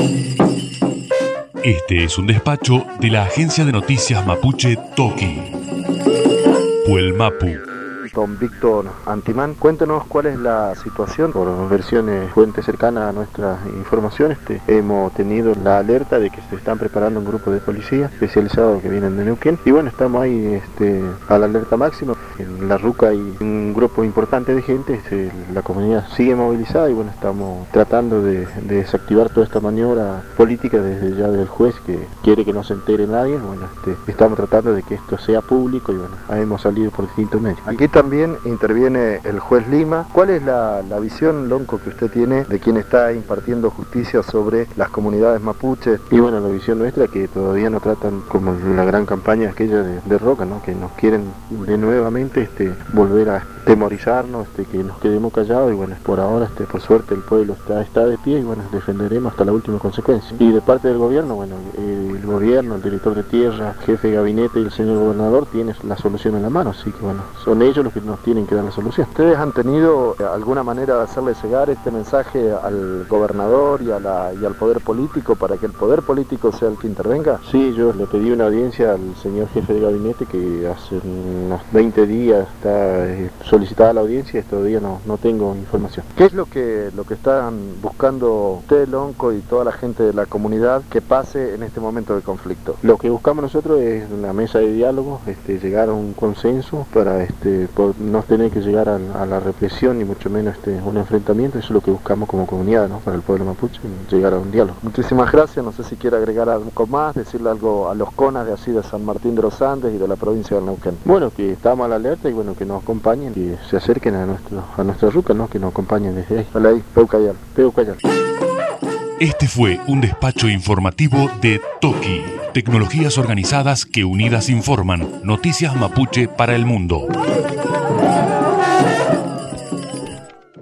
Este es un despacho de la agencia de noticias mapuche Toki. Puelmapu. Don Víctor Antimán, cuéntenos cuál es la situación. Por versiones, fuentes cercanas a nuestra información, hemos tenido la alerta de que se están preparando un grupo de policía especializados que vienen de Neuquén. Y bueno, estamos ahí a la alerta máxima. En la ruca hay un grupo importante de gente, la comunidad sigue movilizada y bueno, estamos tratando de desactivar toda esta maniobra política desde ya del juez que quiere que no se entere nadie. Bueno, estamos tratando de que esto sea público y bueno, hemos salido por distintos medios. Aquí también interviene el juez Lima. ¿Cuál es la visión, Lonco, que usted tiene de quien está impartiendo justicia sobre las comunidades mapuches? Y bueno, la visión nuestra que todavía no tratan como la gran campaña aquella de Roca, ¿no? Que nos quieren de nuevamente volver a temorizarnos, que nos quedemos callados y bueno, por ahora por suerte el pueblo está de pie y bueno, defenderemos hasta la última consecuencia. Y de parte del gobierno, bueno, el gobierno, el director de tierra, jefe de gabinete y el señor gobernador tienen la solución en la mano, así que bueno, son ellos los que nos tienen que dar la solución. ¿Ustedes han tenido alguna manera de hacerle llegar este mensaje al gobernador y al poder político para que el poder político sea el que intervenga? Sí, yo le pedí una audiencia al señor jefe de gabinete que hace unos 20 días está solicitada la audiencia y todavía no tengo información. ¿Qué es lo que están buscando usted, Lonco, y toda la gente de la comunidad que pase en este momento de conflicto? Lo que buscamos nosotros es una mesa de diálogo, llegar a un consenso para no tener que llegar a la represión ni mucho menos un enfrentamiento. Eso es lo que buscamos como comunidad, ¿no? Para el pueblo mapuche, llegar a un diálogo. Muchísimas gracias. No sé si quiere agregar algo más, decirle algo a los CONAS de San Martín de los Andes y de la provincia de Neuquén. Bueno, que estamos a la alerta y bueno, que nos acompañen y se acerquen a nuestra ruca, ¿no? Que nos acompañen desde ahí. Hola ahí, Peucayal. Este fue un despacho informativo de Toki. Tecnologías organizadas que unidas informan. Noticias mapuche para el mundo.